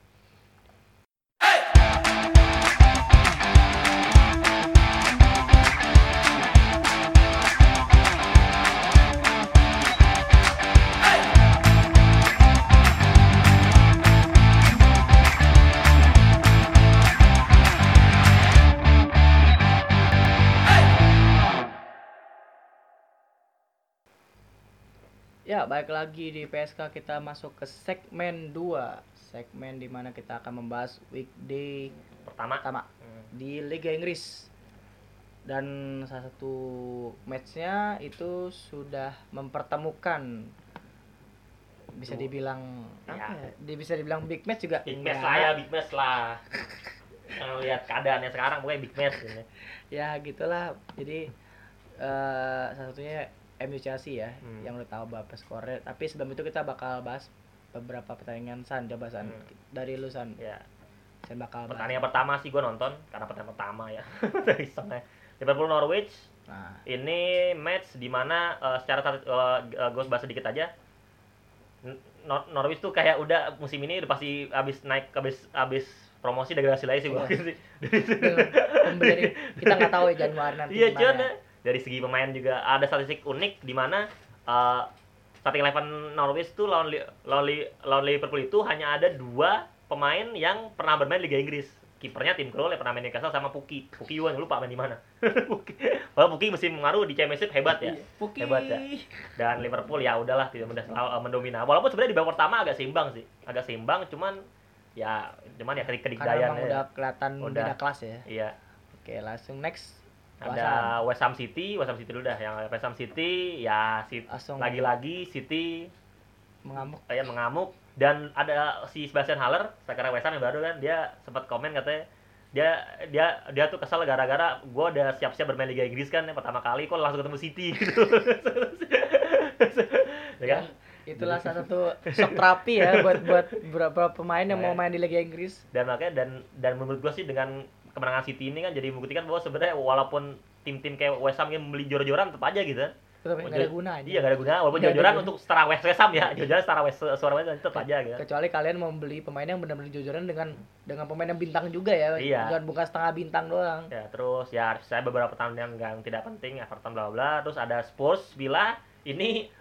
Ya, balik lagi di PSK, kita masuk ke segmen 2. Segmen dimana kita akan membahas weekday pertama di Liga Inggris. Dan salah satu matchnya itu sudah mempertemukan bisa dibilang bisa dibilang big match juga. Big match lah. Lihat keadaannya sekarang pokoknya big match ini. Ya, gitulah. Jadi salah satunya MU Chelsea ya, yang udah tahu berapa skornya. Tapi sebelum itu kita bakal bahas beberapa pertandingan coba dari lu San. Ya. Saya bakal pertandingan pertama sih gue nonton karena pertandingan pertama ya. Isengnya. Liverpool Norwich. Ini match di mana secara gue bahas sedikit aja. Norwich tuh kayak udah musim ini udah pasti abis promosi degradasi lagi sih gua sih. Dengan pembelian kita nggak tahu ya Januari nanti Iya, cuman gimana. dari segi pemain juga ada statistik unik di mana eh, starting eleven Norwich tuh lawan Liverpool itu hanya ada 2 pemain yang pernah bermain Liga Inggris. Kipernya Tim Krul yang pernah main Newcastle sama Puki Yuan, lupa main di mana. Puki musim ngaruh di Championship hebat ya. Iya, Puki. Hebat ya. Dan Liverpool ya udahlah tidak mudah mendomina. Walaupun sebenarnya di babak pertama agak seimbang sih. Agak seimbang cuman ya Karena emang udah kelihatan Udah. beda kelas ya. Iya. Oke, langsung next. Ada West Ham City dulu dah. Yang West Ham City ya Langsung. lagi-lagi City Mengamuk. kayak mengamuk, dan ada si Sebastian Haller, sekarang West Ham yang baru kan, dia sempat komen katanya dia tuh kesal gara-gara gue udah siap-siap bermain Liga Inggris kan pertama kali kok langsung ketemu City gitu. Ya kan? Itulah salah satu shock terapi ya buat beberapa pemain yang mau main di Liga Inggris. Dan makanya dan menurut gue sih dengan kemenangan City ini kan jadi membuktikan bahwa sebenarnya walaupun tim-tim kayak West Ham yang membeli juara-juaraan tetap aja gitu. Tetap nggak ada gunanya. Iya, nggak ada gunanya walaupun juara-juaraan untuk setara West Ham ya. Juara-juaraan setara suara West tetap aja gitu. Kecuali kalian mau beli pemain yang benar-benar juara dengan pemain yang bintang juga ya. Iya. Bukan setengah bintang doang. Ya, terus ya saya beberapa tahun yang tidak penting, Everton bla bla, terus ada Spurs, Villa. Ini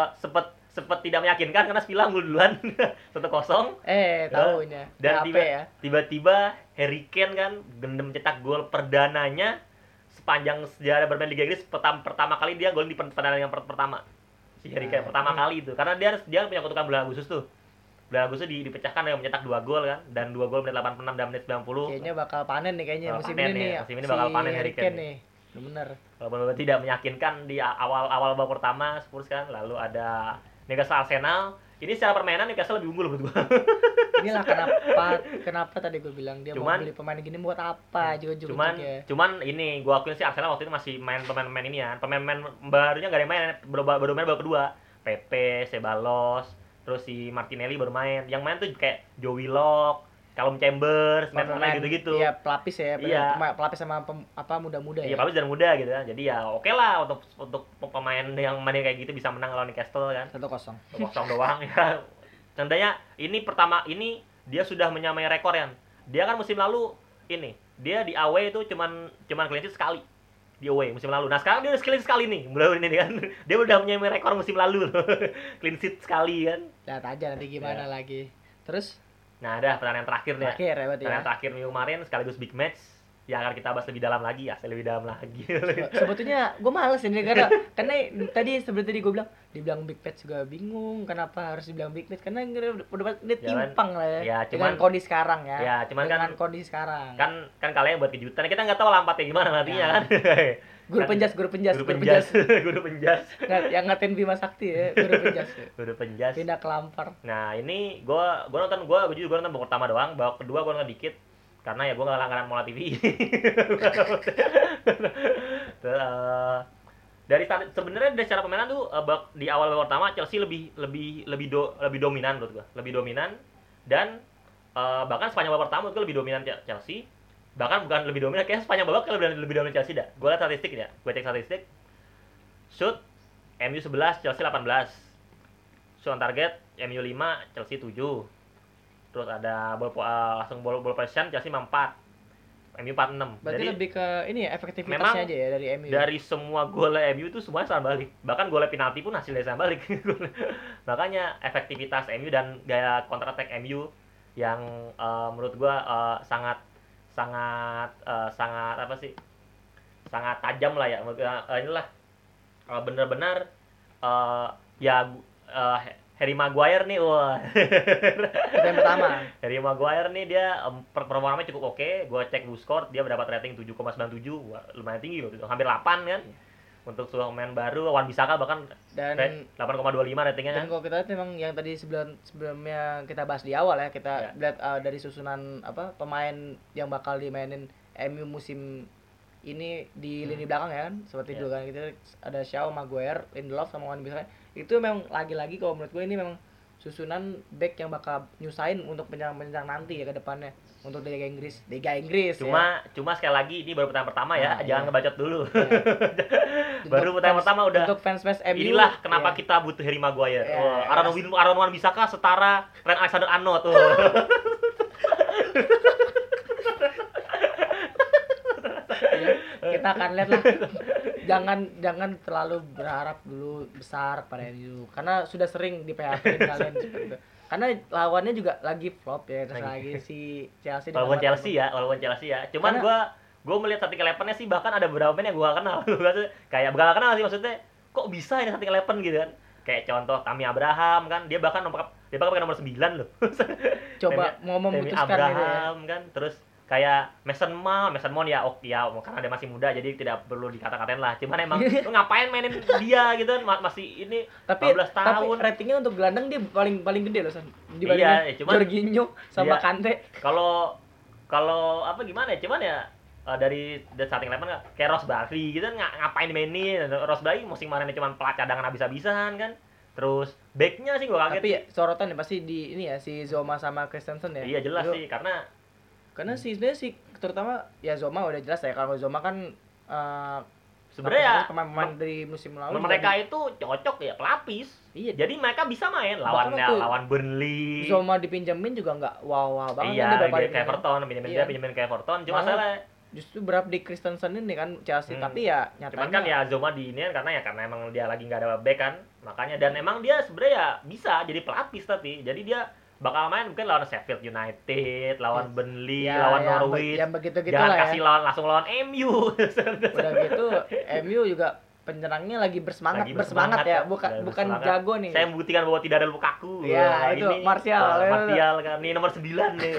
sempet tidak meyakinkan karena Villa unggul duluan 1-0. Tahunya. Dan ya. tiba-tiba Harry Kane kan gendem cetak gol perdananya sepanjang sejarah bermain Liga Inggris, pertama kali dia gol di pertandingan yang pertama. Si Harry Kane pertama kali itu. Karena dia punya kutukan bulan Agustus tuh. Bulan Agustus dipecahkan dengan mencetak 2 gol kan, dan 2 gol menit 86 dan menit 90. Kayaknya bakal panen nih kayaknya Bakal musim panen ini nih. nih. Musim ini bakal panen Harry Kane nih. Bener. Walaupun tidak meyakinkan di awal babak pertama Spurs kan, lalu ada Newcastle Arsenal. Ini secara permainan Newcastle lebih unggul menurut gua. Inilah kenapa tadi gue bilang dia mau beli pemain gini buat apa juga cuman ini gua akuin sih Arsenal waktu itu masih main pemain-pemain ini ya. Pemain-pemain barunya gak ada yang main, baru main babak kedua. Pepe, Ceballos, terus si Martinelli baru main. Yang main tuh kayak Joe Willock, Callum Chambers, main gitu-gitu. Iya, pelapis ya. Iya. Pelapis sama muda-muda ya. Iya, pelapis dan muda gitu kan. Jadi ya oke lah untuk pemain yang main kayak gitu bisa menang lawan Newcastle kan. 1-0. 1-0 doang ya. Tandanya ini dia sudah menyamai rekor ya. Dia kan musim lalu dia di away itu cuman clean sheet sekali di away musim lalu. Nah, sekarang dia udah clean sheet sekali nih. Mulai ini kan. Dia udah menyamai rekor musim lalu loh. Clean sheet sekali kan. Lihat aja nanti gimana lagi. Terus pertandingan terakhir nih. Pertandingan terakhir minggu kemarin sekaligus big match. Ya akan kita bahas lebih dalam lagi ya, lebih dalam lagi. Sebetulnya gue males ini karena tadi gue dibilang big match juga bingung kenapa harus dibilang big match karena udah timpang lah ya, dengan kondisi sekarang ya. Ya, cuman dengan kondisi sekarang. Kan kalian buat kejutan. Kita nggak tahu lampatnya gimana nantinya kan. Guru penjas. Yang ngatain Bima Sakti ya, guru penjas. Pindah ke Lampar. Nah, ini gue nonton babak pertama doang, babak kedua gue nonton dikit. Karena ya gue nggak langganan Mola TV. Sebenarnya dari secara permainan tuh di awal babak pertama Chelsea lebih dominan menurut gue, lebih dominan, dan bahkan sepanjang babak pertama menurut gue lebih dominan Chelsea. Bahkan bukan lebih dominan, kayak sepanjang babak lebih dominan Chelsea dah. Gue lihat statistik ya, gue cek statistik. Shoot MU 11, Chelsea 18. Shoot on target MU 5, Chelsea 7. Terus ada langsung ball possession Chelsea 4, MU 46. Berarti lebih ke ini ya efektivitasnya aja ya dari MU. Dari semua gol MU itu semuanya sama balik. Bahkan gol penalti pun hasilnya sama balik. Makanya efektivitas MU dan gaya counter attack MU yang menurut gua sangat apa sih? Sangat tajam lah ya. Inilah benar-benar Harry Maguire nih, wah. Yang pertama. Harry Maguire nih dia performanya cukup oke. Gua cek WhoScored dia mendapat rating 7,97. Wah, lumayan tinggi loh itu. Hampir 8 kan. Untuk sebuah pemain baru, Wan-Bissaka bahkan dan 8,25 ratingnya. Dan kalau kita lihat memang yang tadi sebelumnya kita bahas di awal ya, kita lihat dari susunan pemain yang bakal dimainin MU musim ini di lini belakang ya kan, seperti dulu kan kita ada Shaw, Maguire, Lindelof sama Wan-Bissaka. Itu memang lagi-lagi kalau menurut gue ini memang susunan back yang bakal nyusahin untuk penyerang-penyerang nanti ya ke depannya untuk Liga Inggris cuma sekali lagi ini baru pertandingan pertama ya, jangan ngebacot dulu. Baru pertandingan pertama udah untuk fans MU inilah kenapa kita butuh Harry Maguire. Aaron Wan-Bissaka setara Trent Alexander-Arnold tuh. Kita akan lihat lah. Jangan terlalu berharap dulu besar pada MU karena sudah sering di PHP kalian seperti itu. Karena lawannya juga lagi flop ya, terus lagi si Chelsea. Walaupun Chelsea ya. Cuman gue melihat starting 11-nya sih bahkan ada beberapa pemain yang gue gak kenal. Kayak bukan gak kenal sih maksudnya. Kok bisa ini starting 11 gitu kan? Kayak contoh Tammy Abraham kan, dia bahkan pakai nomor 9 loh. Coba mau memutuskan Abraham gitu ya. Kan, terus kayak Mason Mount ya karena dia masih muda jadi tidak perlu dikata-katain lah. Cuman emang lu ngapain mainin dia gitu kan, masih ini 15 tahun. Tapi ratingnya untuk gelandang dia paling gede loh San. Dibandingin Jorginho sama Kante. Kalau apa gimana ya? Cuman ya dari starting 11 kayak Ross Barkley gitu kan ngapain dimainin. Ross Barkley musim kemarin cuma pelat cadangan habis-habisan kan. Terus backnya sih gua kaget. Tapi ya, sorotan ya pasti di ini ya si Zoma sama Christensen ya. Iya jelas sih karena sebenarnya sih terutama ya Zoma udah jelas ya, kalau Zoma kan sebenarnya pemain dari musim lalu mereka itu cocok ya pelapis. Iya. Jadi mereka bisa main lawan Burnley. Zoma dipinjemin juga nggak wow banget. Iya, dia ke Everton, pinjemin ke Everton. Cuma salah justru berapa di Christensen ini kan Chelsea, tapi ya nyatanya cuman kan ya Zoma di ini karena emang dia lagi nggak ada back kan. Makanya dan emang dia sebenarnya ya bisa jadi pelapis tapi jadi dia bakal main mungkin lawan Sheffield United, lawan Burnley, lawan Norwich. Yang begitu-gitu jangan lah ya. kasih langsung lawan MU. Udah gitu MU juga penyerangnya lagi bersemangat ya, bukan jago nih. Saya membuktikan bahwa tidak ada Lukaku. Ya, itu ini, Martial kan ini nomor 9 nih.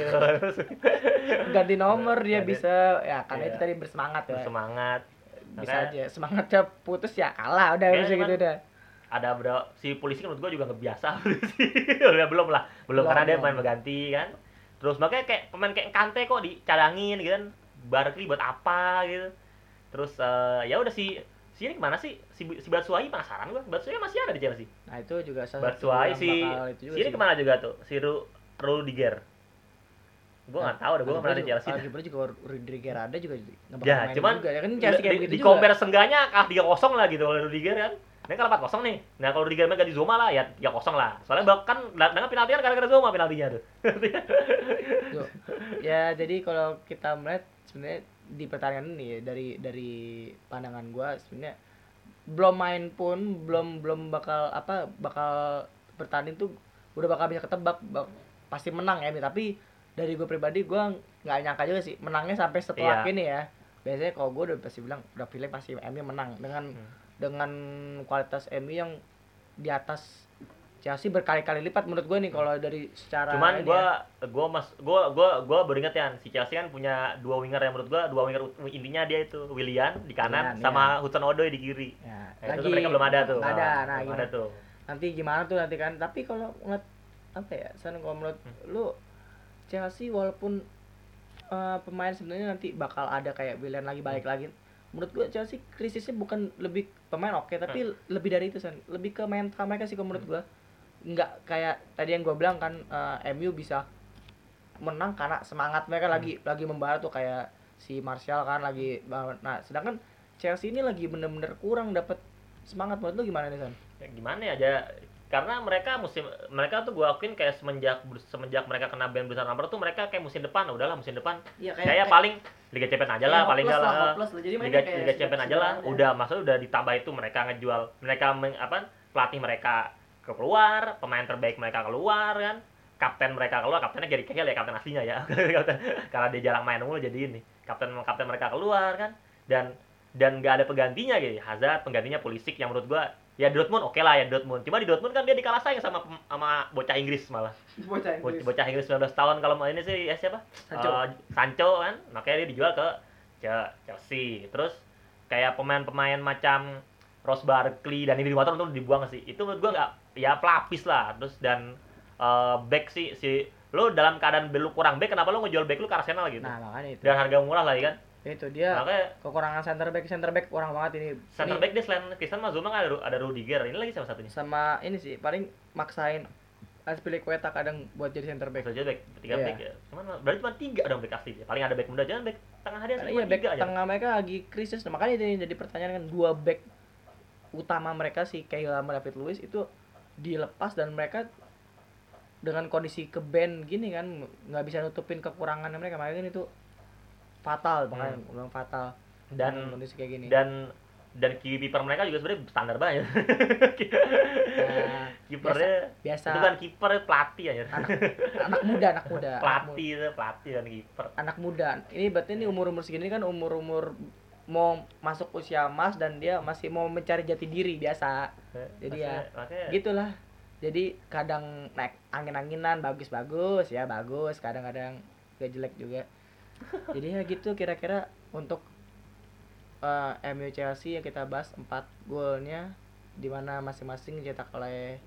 Ganti nomor dia bisa ya karena itu tadi bersemangat ya. Bersemangat. Bisa aja semangatnya putus ya kalah udah gitu udah. Ada si polisi menurut gue juga nggak biasa belum karena dia main berganti kan. Terus makanya kayak pemain kayak Kante kok dicadangin gitu kan, Barkley buat apa gitu. Terus ya udah si ini kemana sih si Batshuayi, penasaran gue. Batshuayi masih ada di Chelsea. Nah itu juga salah satu Batshuayi si ini kemana juga tuh si Rudiger. Gue nggak tahu gue nggak pernah di Chelsea. Juga Rudiger ada juga nggak ya, cuman juga. Ya kan Chelsea kayak begitu juga. Di compare sengganya 3-0 lah gitu oleh Rudiger kan. Ini kan 4-0 nih. Nah, kalau Rudiger ganti Zoma lah ya 3-0 lah. Soalnya bahkan dengan penalti kan gara-gara Zoma penaltinya tuh. Ya, jadi kalau kita melihat sebenarnya di pertandingan ini ya, dari pandangan gua sebenarnya belum main pun belum bakal bertanding tuh udah bakal bisa ketebak pasti menang ya, tapi dari gue pribadi gue nggak nyangka juga sih menangnya sampai setelah ini ya. Biasanya kalau gue udah pasti bilang udah pilih pasti MU menang dengan kualitas MU yang di atas Chelsea berkali-kali lipat menurut gue nih kalau dari secara. Cuman gue beringat ya si Chelsea kan punya dua winger yang menurut gue intinya dia itu Willian di kanan sama Hudson-Odoi di kiri. Ya, itu mereka belum ada tuh. Ada tuh. Nanti gimana tuh nanti kan. Tapi kalau ngeliat apa ya? Kalau menurut lu Chelsea walaupun pemain sebenarnya nanti bakal ada kayak Willian lagi balik lagi. Menurut gue Chelsea krisisnya bukan lebih pemain tapi lebih dari itu lebih ke mental mereka sih menurut gue. Nggak kayak tadi yang gue bilang kan MU bisa menang karena semangat mereka lagi membara tuh kayak si Martial kan lagi. Nah sedangkan Chelsea ini lagi bener-bener kurang dapat semangat. Menurut lu gimana nih San? Ya, gimana ya karena mereka tuh gue akuin kayak semenjak mereka kena ban besar nomor tuh mereka kayak musim depan ya, kayak paling Liga Champions aja lah paling enggak lah. Liga Champions aja lah. Udah maksudnya udah ditambah itu mereka ngejual pelatih mereka keluar, pemain terbaik mereka keluar kan. Kapten mereka keluar, kaptennya Gary Cahill ya, kapten aslinya ya. Karena dia jarang main mulu jadi ini. Kapten mereka keluar kan. Dan enggak ada penggantinya gitu. Hazard penggantinya Pulisic yang menurut gua ya Dortmund oke lah ya Dortmund. Cuma di Dortmund kan dia dikalah saing sama bocah Inggris malah. Bocah Inggris 19 tahun kalau ini sih ya siapa? Sancho kan. Makanya dia dijual ke Chelsea. Terus kayak pemain-pemain macam Ross Barkley dan ini untuk dibuang sih. Itu menurut gua enggak ya pelapis lah. Terus dan back si lo dalam keadaan lu kurang back, kenapa lo ngejual back lu ke Arsenal gitu? Nah, makanya itu. Dan harga murah lagi kan? Itu dia. Makanya kekurangan center back kurang banget ini. Center back dia selain Christian Mazuma ada Rudiger. Ini lagi siapa satunya? Sama ini sih paling maksain Azpilicueta kadang buat jadi center back. Bisa aja back 3 Iya. back ya. Cuman berarti cuma 3 dong back asli. Paling ada back muda jangan back tengah dia Karena cuma iya back 3 aja. tengah mereka lagi krisis. Nah, makanya itu jadi pertanyaan kan, dua back utama mereka si Keila sama David Luiz itu dilepas dan mereka dengan kondisi ke band gini kan nggak bisa nutupin kekurangannya mereka, makanya kan itu fatal, makanya bilang fatal Dan dengan kondisi kayak gini. dan kiper mereka juga sebenarnya standar banget. Nah, Kipernya biasa itu kan kiper pelatih aja. anak muda pelatih dan kiper. anak muda ini berarti ini umur segini kan umur mau masuk usia emas dan dia masih mau mencari jati diri biasa. Jadi makanya gitulah, jadi kadang naik angin-anginan, bagus ya bagus, kadang-kadang gak jelek juga. Jadi ya gitu kira-kira untuk MU Chelsea yang kita bahas 4 golnya di mana masing-masing dicetak oleh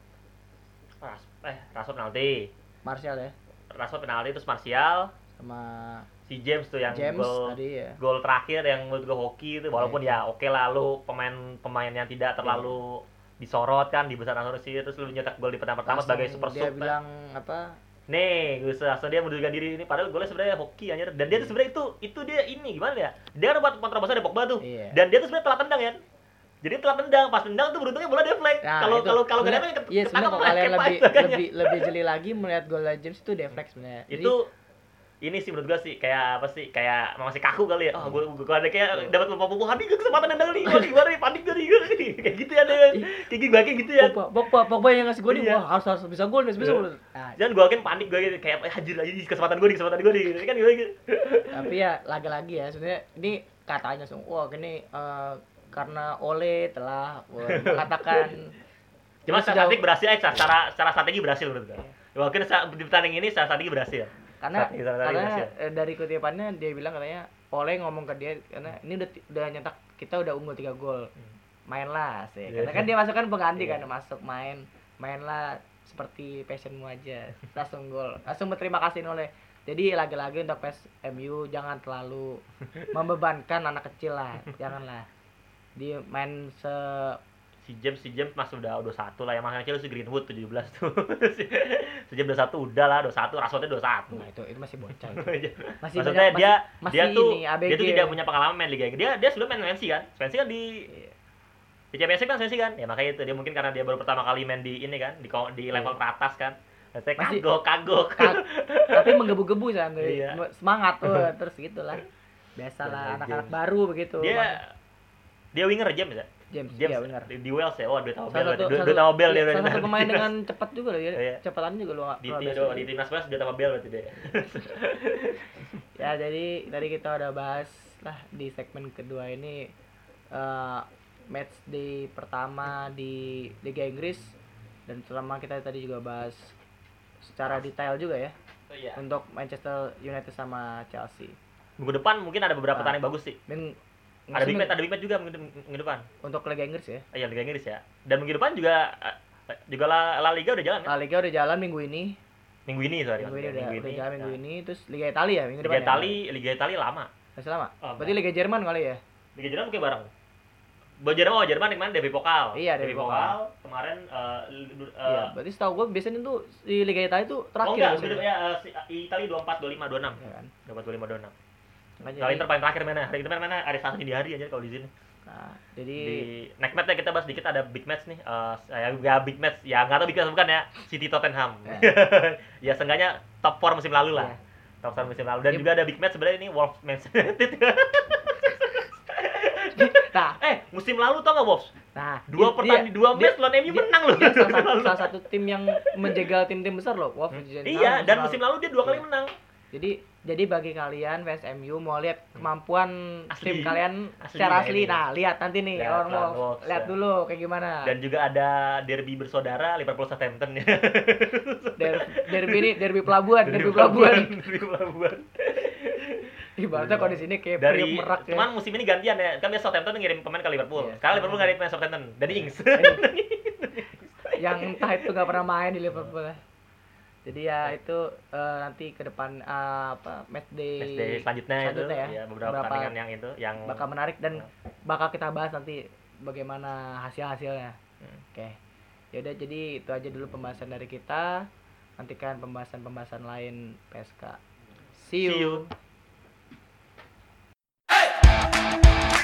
Rashford penalti. Martial ya Rashford penalti terus Martial sama si James tuh yang James tadi ya. gol terakhir yang menurut gue hoki itu walaupun ya oke lah lu pemain yang tidak terlalu disorot kan di besar sih, terus lu nyetak gol di pertama sebagai super dia sub bilang apa nih gue langsung dia menunjukkan diri ini padahal golnya sebenarnya hoki anjir, dan dia tuh sebenarnya itu dia ini gimana ya, dia kan buat kontrabasnya ada Pogba tuh dan dia tuh sebenarnya telat tendang ya, jadi telat tendang pas tendang tuh beruntungnya bola deflect. Kalau nggak ada iya sebenarnya kalau kalian lebih jeli lagi melihat gol James itu deflect sebenarnya itu ini sih menurut gua sih kayak apa sih, kayak masih kaku kali ya. Oh, gua ada kayak dapat pembukaan nih kesempatan nendang nih, gua gimana nih, panik gua nih. Kayak gitu ya deh. Kayak gitu ya. Pogba yang ngasih gol nih, wah harus bisa gol. Nah, jangan gua kan panik gua gitu kayak hajar lagi kesempatan gua nih kan gitu. Tapi ya lagi-lagi ya sebenarnya ini katanya wah gini karena Ole telah mengatakan cuma strategi berhasil secara strategi berhasil menurut gua. Mungkin di pertandingan ini secara strategi berhasil. Karena dari kutipannya dia bilang katanya Ole ngomong ke dia karena ini udah nyetak, kita udah unggul 3 gol. Mainlah sih. Karena kan dia masuk kan pengganti kan, masuk mainlah seperti passionmu aja. Langsung gol. Langsung berterima kasih Ole. Jadi lagi-lagi untuk fans MU jangan terlalu membebankan anak kecil lah. Janganlah. Dia main si James masih udah 21 lah, yang makanya kecil si Greenwood 17 tuh. Si James 21 udah lah, 21, Rashfordnya 21. Nah, itu masih bocah itu. Maksudnya dia tuh tidak punya pengalaman main Liga Inggris. Dia sebelum main Swansea kan. Swansea kan di Championship kan Swansea kan. Ya makanya itu dia mungkin karena dia baru pertama kali main di ini kan, di level teratas kan. Saya kagok. Tapi menggebu-gebu kan. Semangat tuh terus gitulah. Biasalah anak-anak baru begitu. Dia winger James ya. James ya benar. Di Wales ya. Oh, duit sama Bell dia. Salah satu pemain dengan cepat juga loh ya. Cepatannya juga luar biasa. Di timnas Wales dia sama Bell berarti dia. Ya, jadi tadi kita udah bahas lah di segmen kedua ini match day pertama di Liga Inggris, dan selama kita tadi juga bahas secara detail juga ya. Untuk Manchester United sama Chelsea. Minggu depan mungkin ada beberapa pertandingan bagus sih. Ada big match juga minggu depan. Untuk Liga Inggris ya? Iya, Liga Inggris ya. Dan minggu depan juga La Liga udah jalan kan? La Liga udah jalan minggu ini. Minggu ini udah jalan minggu ini. Terus Liga Italia ya minggu depan. Liga Italia lama. Masih lama? Berarti Liga Jerman kali ya? Liga Jerman mungkin bareng. Jerman kemarin Derby Pokal. Iya, Derby Pokal. Kemarin iya, berarti setahu gue biasanya tuh di Liga Italia itu terakhir. Oh enggak, Italia 24, 25, 26. Ya kan? 24, 25, 26. Kalau Inter paling terakhir mana? Hari kita mana hari Sabtu di hari aja kalau di sini. Nah, jadi di next match ya kita bahas dikit, ada big match nih. Ya big match, ya nggak tahu big match bukan ya. City Tottenham. Ya seenggaknya top 4 musim lalu lah. Top 4 musim lalu. Dan juga ada big match sebenarnya ini Wolves Manchester United. Nah, musim lalu tau nggak Wolves? Nah, 2 match lawan MU menang loh. Salah satu tim yang menjegal tim-tim besar loh, Wolves. Iya, dan musim lalu dia 2 kali menang. Jadi bagi kalian fans MU mau lihat kemampuan tim kalian secara asli, nah lihat nanti nih lihat dulu kayak gimana. Dan juga ada derby bersaudara Liverpool Southampton ya. derby pelabuhan. Ibaratnya kalau di sini kayak dari merak ya. Cuman musim ini gantian ya. Kan biasa Southampton ngirim pemain ke Liverpool. Sekarang Liverpool ngirim pemain Southampton. Danny Ings. Yang entah itu enggak pernah main di Liverpool. Jadi ya itu nanti ke depan match day selanjutnya itu ya, beberapa pertandingan yang itu yang bakal menarik dan bakal kita bahas nanti bagaimana hasilnya. Oke. Ya udah, jadi itu aja dulu pembahasan dari kita. nantikan pembahasan-pembahasan lain PSK. See See you. you.